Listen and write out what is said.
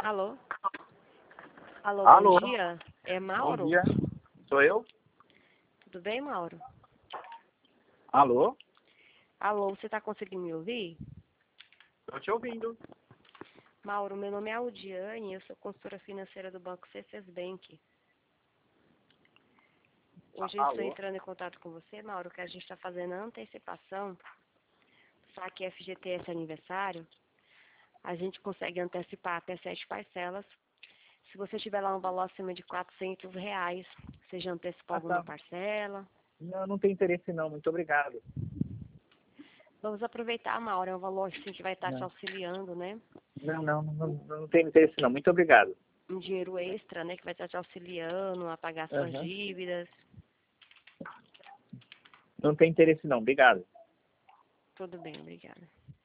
Alô? Alô, bom Alô, dia. É bom Mauro? dia. Sou eu? Tudo bem, Mauro? Alô? Alô, você está conseguindo me ouvir? Estou te ouvindo. Mauro, meu nome é Aldiane, eu sou consultora financeira do Banco C6 Bank. Hoje eu estou Alô? entrando em contato com você, Mauro, que a gente está fazendo a antecipação do saque FGTS aniversário. A gente consegue antecipar até 7 parcelas. Se você tiver lá um valor acima de R$ 400, você já antecipou Ah, alguma tá. parcela. Não tem interesse não, muito obrigado. Vamos aproveitar, Mauro, é um valor assim, que vai estar te Não, auxiliando, né? não tem interesse não, muito obrigado. Um dinheiro extra, né, que vai estar te auxiliando a pagar suas Aham. dívidas. Não tem interesse não, obrigado. Tudo bem, obrigada.